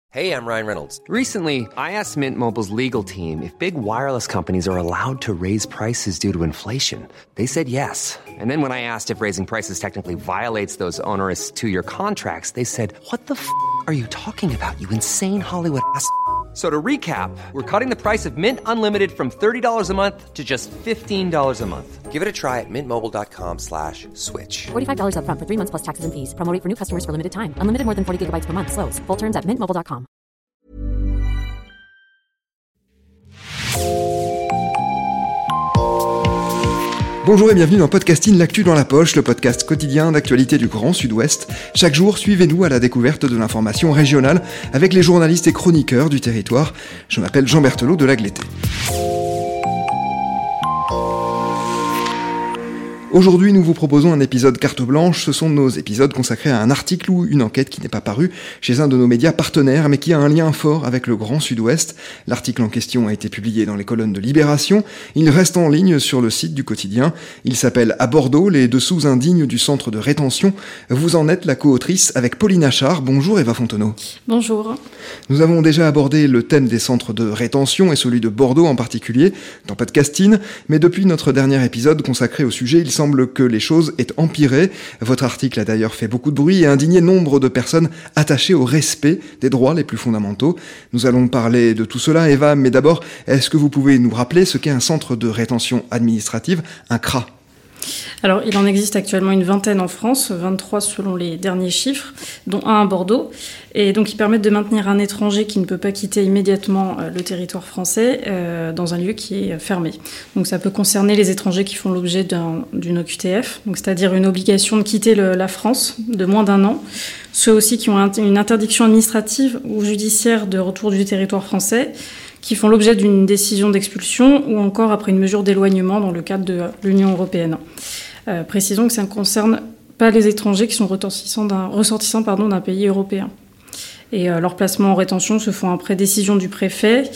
Hey, I'm Ryan Reynolds. Recently, I asked Mint Mobile's legal team if big wireless companies are allowed to raise prices due to inflation. They said yes. And then when I asked if raising prices technically violates those onerous two-year contracts, they said, "What the f*** are you talking about, you insane Hollywood ass?" So to recap, we're cutting the price of Mint Unlimited from $30 a month to just $15 a month. Give it a try at mintmobile.com/switch. $45 up front for 3 months plus taxes and fees. Promo rate for new customers for limited time. Unlimited more than 40 gigabytes per month. Slows full terms at mintmobile.com. Bonjour et bienvenue dans Podcasting, l'actu dans la poche, le podcast quotidien d'actualité du Grand Sud-Ouest. Chaque jour, suivez-nous à la découverte de l'information régionale avec les journalistes et chroniqueurs du territoire. Je m'appelle Jean Berthelot de Lagleté. Aujourd'hui, nous vous proposons un épisode carte blanche. Ce sont nos épisodes consacrés à un article ou une enquête qui n'est pas parue chez un de nos médias partenaires, mais qui a un lien fort avec le Grand Sud-Ouest. L'article en question a été publié dans les colonnes de Libération. Il reste en ligne sur le site du quotidien. Il s'appelle « À Bordeaux, les dessous indignes du centre de rétention ». Vous en êtes la co-autrice avec Pauline Achard. Bonjour Eva Fontenot. Bonjour. Nous avons déjà abordé le thème des centres de rétention et celui de Bordeaux en particulier dans Podcasting, mais depuis notre dernier épisode consacré au sujet, il semble que les choses aient empiré. Votre article a d'ailleurs fait beaucoup de bruit et indigné nombre de personnes attachées au respect des droits les plus fondamentaux. Nous allons parler de tout cela, Eva, mais d'abord, est-ce que vous pouvez nous rappeler ce qu'est un centre de rétention administrative, un CRA ? Alors, il en existe actuellement une vingtaine en France, 23 selon les derniers chiffres, dont un à Bordeaux. Et donc, ils permettent de maintenir un étranger qui ne peut pas quitter immédiatement le territoire français dans un lieu qui est fermé. Donc, ça peut concerner les étrangers qui font l'objet d'une OQTF, donc c'est-à-dire une obligation de quitter la France de moins d'un an. Ceux aussi qui ont une interdiction administrative ou judiciaire de retour du territoire français, qui font l'objet d'une décision d'expulsion ou encore après une mesure d'éloignement dans le cadre de l'Union européenne. Précisons que ça ne concerne pas les étrangers qui sont ressortissants d'un pays européen. Et leurs placements en rétention se font après décision du préfet,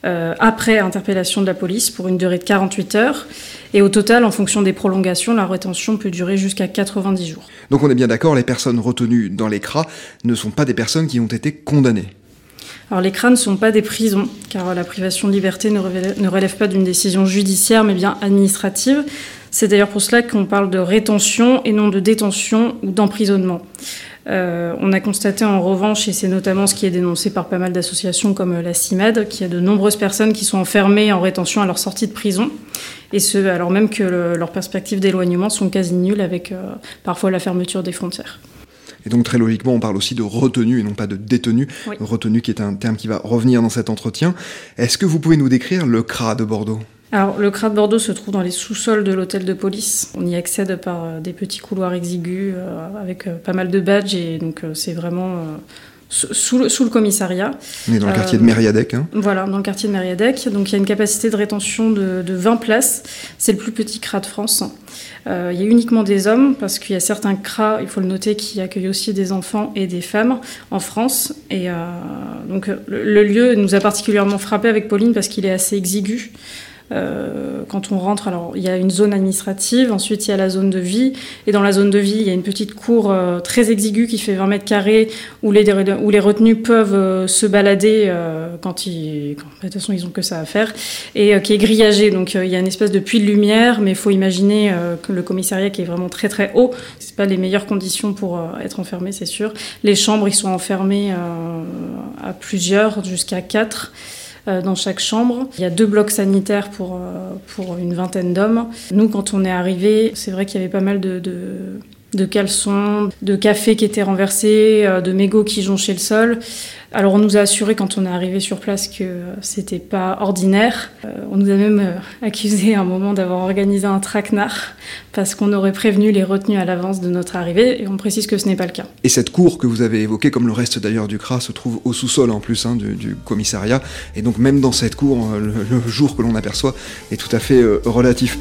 après interpellation de la police pour une durée de 48 heures. Et au total, en fonction des prolongations, la rétention peut durer jusqu'à 90 jours. Donc on est bien d'accord, les personnes retenues dans les CRA ne sont pas des personnes qui ont été condamnées. Alors les CRA ne sont pas des prisons, car la privation de liberté ne relève pas d'une décision judiciaire, mais bien administrative. C'est d'ailleurs pour cela qu'on parle de rétention et non de détention ou d'emprisonnement. On a constaté en revanche, et c'est notamment ce qui est dénoncé par pas mal d'associations comme la CIMAD, qu'il y a de nombreuses personnes qui sont enfermées en rétention à leur sortie de prison, et ce alors même que leurs perspectives d'éloignement sont quasi nulles avec parfois la fermeture des frontières. Et donc très logiquement, on parle aussi de retenue et non pas de détenu. Oui. Retenue qui est un terme qui va revenir dans cet entretien. Est-ce que vous pouvez nous décrire le CRA de Bordeaux ? Alors, le CRA de Bordeaux se trouve dans les sous-sols de l'hôtel de police. On y accède par des petits couloirs exigus avec pas mal de badges et donc c'est vraiment sous le commissariat. On est dans le quartier de Mériadec. Voilà, dans le quartier de Mériadec. Donc il y a une capacité de rétention de 20 places. C'est le plus petit CRA de France. Il y a uniquement des hommes parce qu'il y a certains CRA, il faut le noter, qui accueillent aussi des enfants et des femmes en France. Et donc le lieu nous a particulièrement frappé avec Pauline parce qu'il est assez exigu. Quand on rentre, alors il y a une zone administrative, ensuite il y a la zone de vie, et dans la zone de vie il y a une petite cour très exiguë qui fait 20 mètres carrés où les retenus peuvent se balader quand de toute façon ils ont que ça à faire, et qui est grillagée, donc il y a une espèce de puits de lumière, mais il faut imaginer que le commissariat qui est vraiment très très haut, c'est pas les meilleures conditions pour être enfermé, c'est sûr. Les chambres ils sont enfermés à plusieurs, jusqu'à 4 dans chaque chambre. Il y a 2 blocs sanitaires pour une vingtaine d'hommes. Nous, quand on est arrivés, c'est vrai qu'il y avait pas mal de caleçons, de café qui étaient renversés, de mégots qui jonchaient le sol. Alors on nous a assuré quand on est arrivé sur place que c'était pas ordinaire. On nous a même accusé à un moment d'avoir organisé un traquenard parce qu'on aurait prévenu les retenus à l'avance de notre arrivée, et on précise que ce n'est pas le cas. Et cette cour que vous avez évoquée, comme le reste d'ailleurs du CRA, se trouve au sous-sol en plus du commissariat, et donc même dans cette cour, le jour que l'on aperçoit est tout à fait relatif.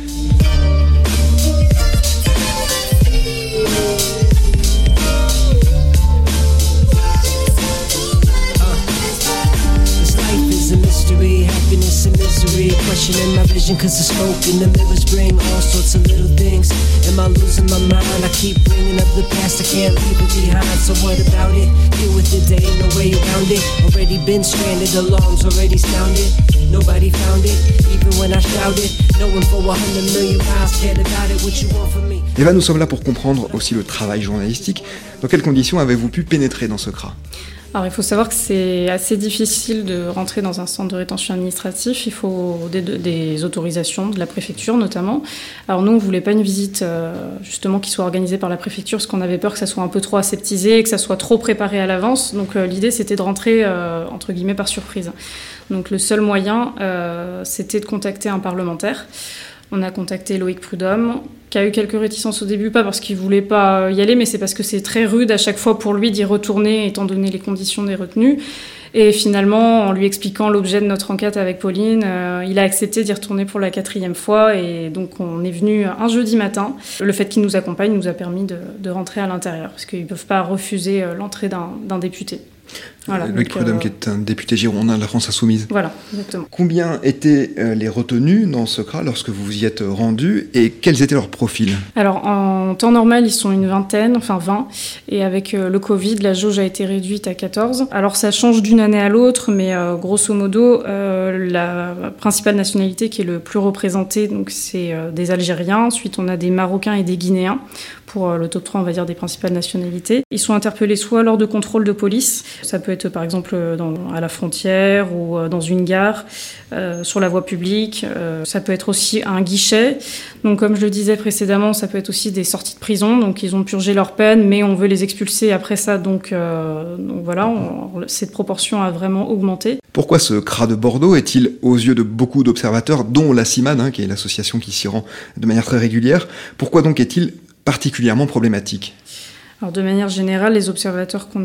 happiness and misery, questioning my vision cause the smoke and the mirrors bring all sorts of little things. Am I losing my mind? I keep bringing up the past, I can't leave it behind. So what about it? Deal with it, there ain't no way around it. Already been stranded, alarms already sounded. Nobody found it, even when I shouted. No one for 100 million miles cared about it. What you want from me? Eva, nous sommes là pour comprendre aussi le travail journalistique. Dans quelles conditions avez-vous pu pénétrer dans ce CRA ? Alors il faut savoir que c'est assez difficile de rentrer dans un centre de rétention administratif. Il faut des autorisations de la préfecture notamment. Alors nous, on ne voulait pas une visite justement qui soit organisée par la préfecture parce qu'on avait peur que ça soit un peu trop aseptisé et que ça soit trop préparé à l'avance. Donc l'idée, c'était de rentrer entre guillemets par surprise. Donc le seul moyen, c'était de contacter un parlementaire. On a contacté Loïc Prudhomme, qui a eu quelques réticences au début, pas parce qu'il ne voulait pas y aller, mais c'est parce que c'est très rude à chaque fois pour lui d'y retourner, étant donné les conditions des retenues. Et finalement, en lui expliquant l'objet de notre enquête avec Pauline, il a accepté d'y retourner pour la 4e fois. Et donc, on est venu un jeudi matin. Le fait qu'il nous accompagne nous a permis de rentrer à l'intérieur, parce qu'ils ne peuvent pas refuser l'entrée d'un député. Voilà, Loïc Prudhomme, qui est un député girondin de la France Insoumise. Voilà, exactement. Combien étaient les retenus dans ce CRA lorsque vous y êtes rendus et quels étaient leurs profils ? Alors, en temps normal, ils sont une vingtaine, enfin 20. Et avec le Covid, la jauge a été réduite à 14. Alors, ça change d'une année à l'autre, mais grosso modo, la principale nationalité qui est le plus représentée, donc, c'est des Algériens. Ensuite, on a des Marocains et des Guinéens. Pour le top 3, on va dire, des principales nationalités. Ils sont interpellés soit lors de contrôles de police, ça peut être par exemple à la frontière ou dans une gare, sur la voie publique, ça peut être aussi à un guichet. Donc comme je le disais précédemment, ça peut être aussi des sorties de prison, donc ils ont purgé leur peine, mais on veut les expulser après ça, donc voilà, cette proportion a vraiment augmenté. Pourquoi ce CRA de Bordeaux est-il, aux yeux de beaucoup d'observateurs, dont la CIMAD, qui est l'association qui s'y rend de manière très régulière, pourquoi donc est-il particulièrement problématique ? Alors de manière générale, les observateurs qu'on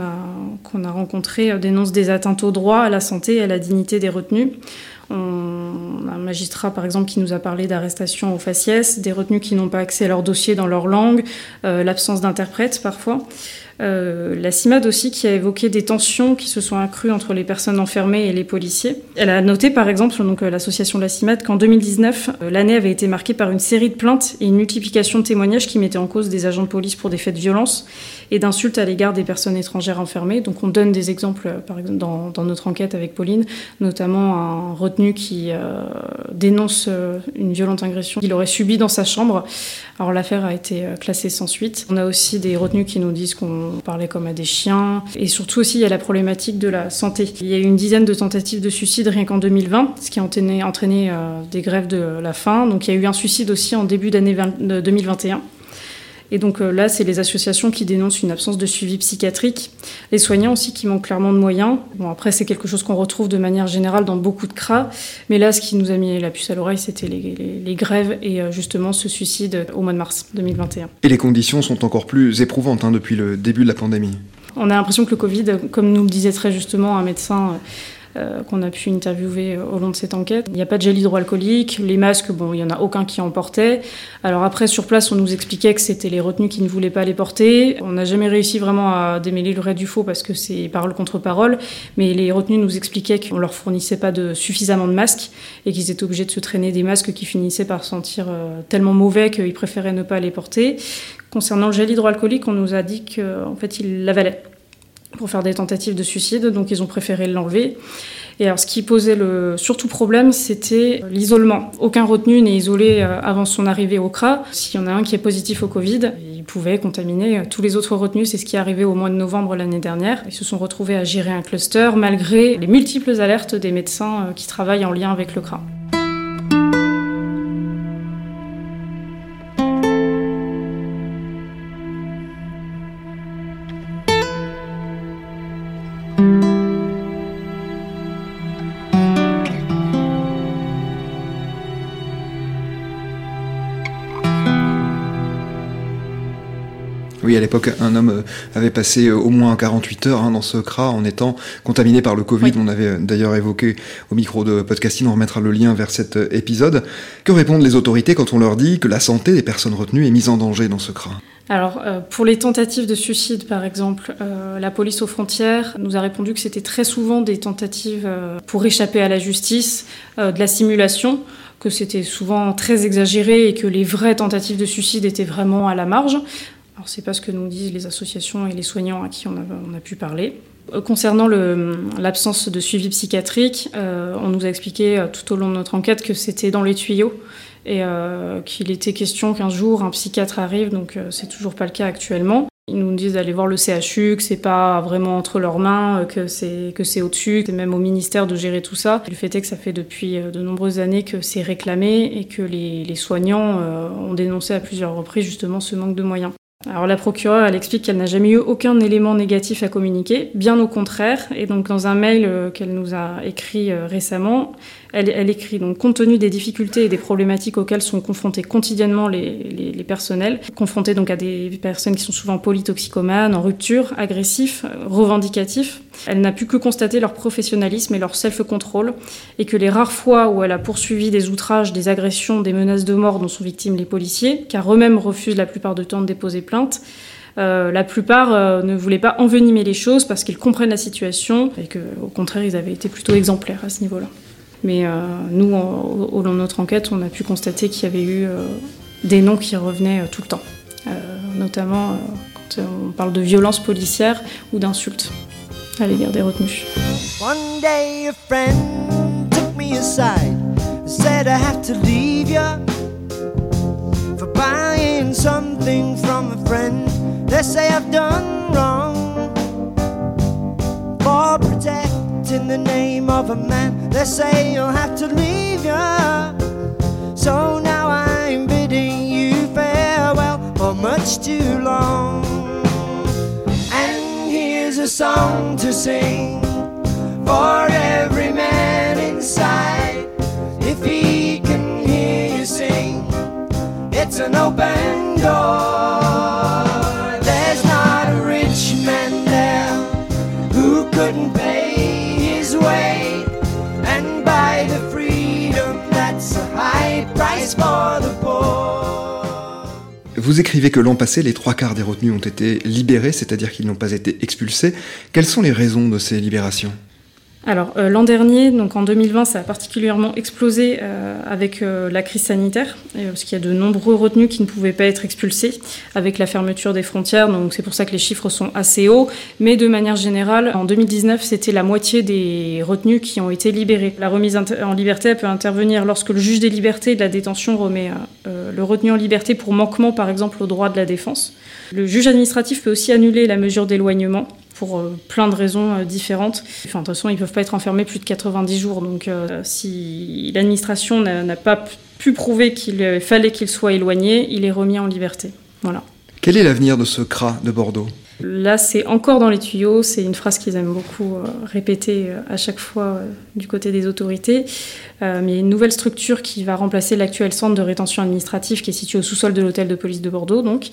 a rencontrés dénoncent des atteintes au droit, à la santé et à la dignité des retenus. On a un magistrat, par exemple, qui nous a parlé d'arrestation au faciès, des retenus qui n'ont pas accès à leur dossier dans leur langue, l'absence d'interprète parfois. La CIMAD aussi qui a évoqué des tensions qui se sont accrues entre les personnes enfermées et les policiers. Elle a noté par exemple, donc l'association de la CIMAD, qu'en 2019, l'année avait été marquée par une série de plaintes et une multiplication de témoignages qui mettaient en cause des agents de police pour des faits de violence et d'insultes à l'égard des personnes étrangères enfermées. Donc on donne des exemples par exemple, dans notre enquête avec Pauline, notamment un retenu qui dénonce une violente agression qu'il aurait subie dans sa chambre. Alors l'affaire a été classée sans suite. On a aussi des retenus qui nous disent qu'on parlait comme à des chiens. Et surtout aussi, il y a la problématique de la santé. Il y a eu une dizaine de tentatives de suicide rien qu'en 2020, ce qui a entraîné des grèves de la faim. Donc il y a eu un suicide aussi en début d'année 2021. Et donc là, c'est les associations qui dénoncent une absence de suivi psychiatrique. Les soignants aussi qui manquent clairement de moyens. Bon, après, c'est quelque chose qu'on retrouve de manière générale dans beaucoup de CRA. Mais là, ce qui nous a mis la puce à l'oreille, c'était les grèves et justement ce suicide au mois de mars 2021. Et les conditions sont encore plus éprouvantes depuis le début de la pandémie. On a l'impression que le Covid, comme nous le disait très justement un médecin qu'on a pu interviewer au long de cette enquête. Il n'y a pas de gel hydroalcoolique, les masques, bon, il n'y en a aucun qui en portait. Alors après, sur place, on nous expliquait que c'était les retenus qui ne voulaient pas les porter. On n'a jamais réussi vraiment à démêler le vrai du faux parce que c'est parole contre parole, mais les retenus nous expliquaient qu'on leur fournissait pas suffisamment de masques et qu'ils étaient obligés de se traîner des masques qui finissaient par sentir tellement mauvais qu'ils préféraient ne pas les porter. Concernant le gel hydroalcoolique, on nous a dit qu'en fait, ils l'avalaient pour faire des tentatives de suicide, donc ils ont préféré l'enlever. Et alors ce qui posait le surtout problème, c'était l'isolement. Aucun retenu n'est isolé avant son arrivée au CRA. S'il y en a un qui est positif au Covid, il pouvait contaminer tous les autres retenus. C'est ce qui est arrivé au mois de novembre l'année dernière. Ils se sont retrouvés à gérer un cluster malgré les multiples alertes des médecins qui travaillent en lien avec le CRA. Oui, à l'époque, un homme avait passé au moins 48 heures dans ce CRA en étant contaminé par le Covid. Oui. On avait d'ailleurs évoqué au micro de Podcasting, on remettra le lien vers cet épisode. Que répondent les autorités quand on leur dit que la santé des personnes retenues est mise en danger dans ce CRA ? Alors, pour les tentatives de suicide, par exemple, la police aux frontières nous a répondu que c'était très souvent des tentatives pour échapper à la justice, de la simulation, que c'était souvent très exagéré et que les vraies tentatives de suicide étaient vraiment à la marge. Alors, c'est pas ce que nous disent les associations et les soignants à qui on a pu parler. Concernant l'absence de suivi psychiatrique, on nous a expliqué tout au long de notre enquête que c'était dans les tuyaux et qu'il était question qu'un jour un psychiatre arrive, donc c'est toujours pas le cas actuellement. Ils nous disent d'aller voir le CHU, que c'est pas vraiment entre leurs mains, que c'est au-dessus, c'est même au ministère de gérer tout ça. Le fait est que ça fait depuis de nombreuses années que c'est réclamé et que les soignants ont dénoncé à plusieurs reprises justement ce manque de moyens. Alors la procureure, elle explique qu'elle n'a jamais eu aucun élément négatif à communiquer, bien au contraire. Et donc dans un mail qu'elle nous a écrit récemment, elle écrit donc compte tenu des difficultés et des problématiques auxquelles sont confrontés quotidiennement les personnels, confrontés donc à des personnes qui sont souvent polytoxicomanes, en rupture, agressifs, revendicatifs. Elle n'a pu que constater leur professionnalisme et leur self-control, et que les rares fois où elle a poursuivi des outrages, des agressions, des menaces de mort dont sont victimes les policiers, car eux-mêmes refusent la plupart du temps de déposer plainte, la plupart ne voulaient pas envenimer les choses parce qu'ils comprennent la situation et qu'au contraire ils avaient été plutôt exemplaires à ce niveau-là. Mais nous, au long de notre enquête, on a pu constater qu'il y avait eu des noms qui revenaient tout le temps, notamment quand on parle de violences policières ou d'insultes à l'égard des retenus. One day a friend took me aside, said I have to leave ya for buying something from a friend. They say I've done wrong for protecting the name of a man. They say you'll have to leave ya, so now I'm bidding you farewell for much too long. And here's a song to sing for every man inside. If he can hear you sing, it's an open door. There's not a rich man there who couldn't pay his way and buy the freedom that's a high price for the poor. Vous écrivez que l'an passé, les 3/4 des retenus ont été libérés, c'est-à-dire qu'ils n'ont pas été expulsés. Quelles sont les raisons de ces libérations ? Alors, l'an dernier, donc en 2020, ça a particulièrement explosé avec la crise sanitaire, parce qu'il y a de nombreux retenus qui ne pouvaient pas être expulsés avec la fermeture des frontières, donc c'est pour ça que les chiffres sont assez hauts. Mais de manière générale, en 2019, c'était la moitié des retenus qui ont été libérés. La remise en liberté elle peut intervenir lorsque le juge des libertés de la détention remet le retenu en liberté pour manquement, par exemple, au droit de la défense. Le juge administratif peut aussi annuler la mesure d'éloignement pour plein de raisons différentes. Enfin, de toute façon, ils ne peuvent pas être enfermés plus de 90 jours. Donc, si l'administration n'a pas pu prouver qu'il fallait qu'il soit éloigné, il est remis en liberté. Voilà. Quel est l'avenir de ce CRA de Bordeaux ? Là, c'est encore dans les tuyaux. C'est une phrase qu'ils aiment beaucoup répéter à chaque fois du côté des autorités. Mais il y a une nouvelle structure qui va remplacer l'actuel centre de rétention administrative qui est situé au sous-sol de l'hôtel de police de Bordeaux, donc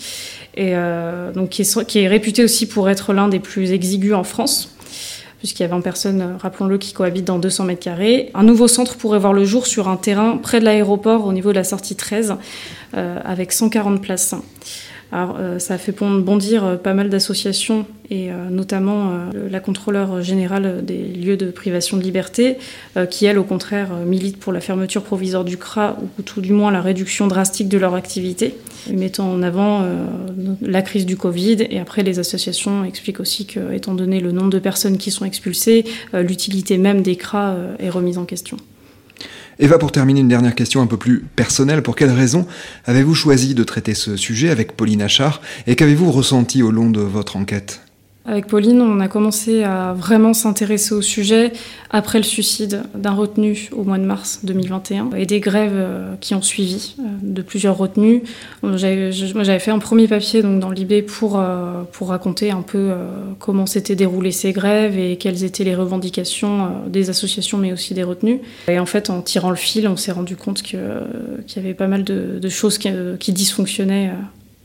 qui est réputé aussi pour être l'un des plus exigus en France, puisqu'il y a 20 personnes, rappelons-le, qui cohabitent dans 200 mètres carrés. Un nouveau centre pourrait voir le jour sur un terrain près de l'aéroport au niveau de la sortie 13, avec 140 places. Alors, ça a fait bondir pas mal d'associations et notamment la contrôleure générale des lieux de privation de liberté qui, elle, au contraire, milite pour la fermeture provisoire du CRA ou tout du moins la réduction drastique de leur activité, mettant en avant la crise du Covid. Et après, les associations expliquent aussi que, étant donné le nombre de personnes qui sont expulsées, l'utilité même des CRA est remise en question. Eva, pour terminer, une dernière question un peu plus personnelle. Pour quelles raisons avez-vous choisi de traiter ce sujet avec Pauline Achard et qu'avez-vous ressenti au long de votre enquête ? Avec Pauline, on a commencé à vraiment s'intéresser au sujet après le suicide d'un retenu au mois de mars 2021 et des grèves qui ont suivi de plusieurs retenus. J'avais fait un premier papier donc, dans l'IB pour raconter un peu comment s'étaient déroulées ces grèves et quelles étaient les revendications des associations mais aussi des retenus. Et en fait, en tirant le fil, on s'est rendu compte qu'il y avait pas mal de choses qui dysfonctionnaient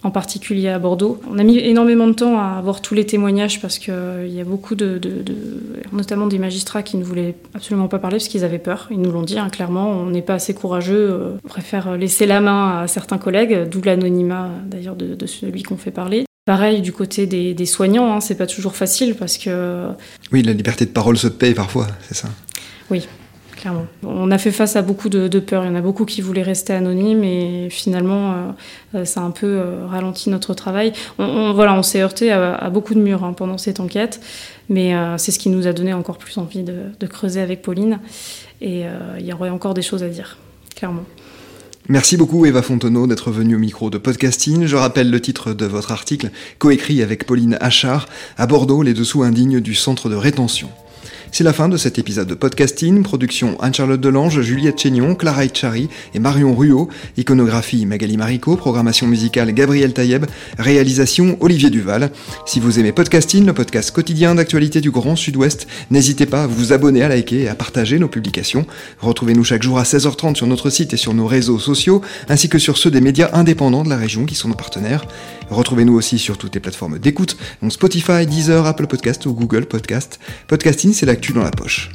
en particulier à Bordeaux. On a mis énormément de temps à avoir tous les témoignages parce qu'il y a beaucoup notamment des magistrats qui ne voulaient absolument pas parler parce qu'ils avaient peur. Ils nous l'ont dit, clairement, on n'est pas assez courageux, on préfère laisser la main à certains collègues, d'où l'anonymat d'ailleurs de celui qu'on fait parler. Pareil, du côté des soignants, c'est pas toujours facile parce que... Oui, la liberté de parole se paye parfois, c'est ça. Oui, clairement. On a fait face à beaucoup de peurs. Il y en a beaucoup qui voulaient rester anonymes et finalement, ça a un peu ralenti notre travail. On s'est heurté à beaucoup de murs pendant cette enquête, mais c'est ce qui nous a donné encore plus envie de creuser avec Pauline. Et il y aurait encore des choses à dire, clairement. Merci beaucoup Eva Fontenot d'être venue au micro de Podcasting. Je rappelle le titre de votre article, coécrit avec Pauline Achard, à Bordeaux, les dessous indignes du centre de rétention. C'est la fin de cet épisode de Podcasting, production Anne-Charlotte Delange, Juliette Chénion, Clara Etchari et Marion Ruot, iconographie Magali Marico, programmation musicale Gabriel Taïeb, réalisation Olivier Duval. Si vous aimez Podcasting, le podcast quotidien d'actualité du Grand Sud-Ouest, n'hésitez pas à vous abonner, à liker et à partager nos publications. Retrouvez-nous chaque jour à 16h30 sur notre site et sur nos réseaux sociaux, ainsi que sur ceux des médias indépendants de la région qui sont nos partenaires. Retrouvez-nous aussi sur toutes les plateformes d'écoute, donc Spotify, Deezer, Apple Podcast ou Google Podcast. Podcasting, c'est l'actu dans la poche.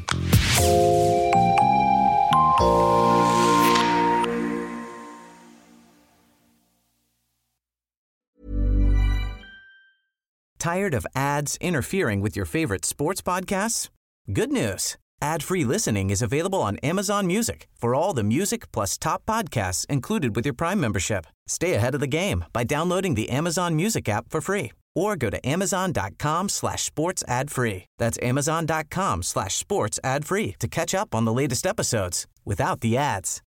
Tired of ads interfering with your favorite sports podcasts? Good news. Ad-free listening is available on Amazon Music for all the music plus top podcasts included with your Prime membership. Stay ahead of the game by downloading the Amazon Music app for free or go to amazon.com/sports ad free. That's amazon.com/sports ad free to catch up on the latest episodes without the ads.